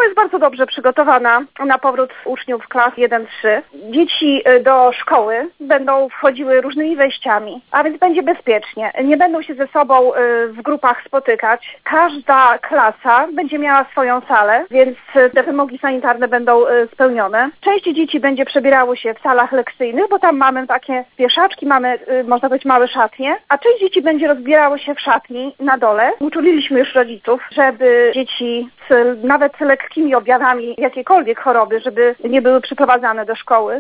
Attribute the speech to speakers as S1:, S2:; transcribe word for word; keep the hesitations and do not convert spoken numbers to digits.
S1: jest bardzo dobrze przygotowana na powrót uczniów klas jeden trzy. Dzieci do szkoły będą wchodziły różnymi wejściami, a więc będzie bezpiecznie. Nie będą się ze sobą w grupach spotykać. Każda klasa będzie miała swoją salę, więc te wymogi sanitarne będą spełnione. Część dzieci będzie przebierało się w salach lekcyjnych, bo tam mamy takie wieszaczki, mamy, można powiedzieć, małe szatnie, a część dzieci będzie rozbierało się w szatni na dole. Uczuliliśmy już rodziców, żeby dzieci z, nawet z lekkimi objawami jakiejkolwiek choroby, żeby nie były przyprowadzane do szkoły.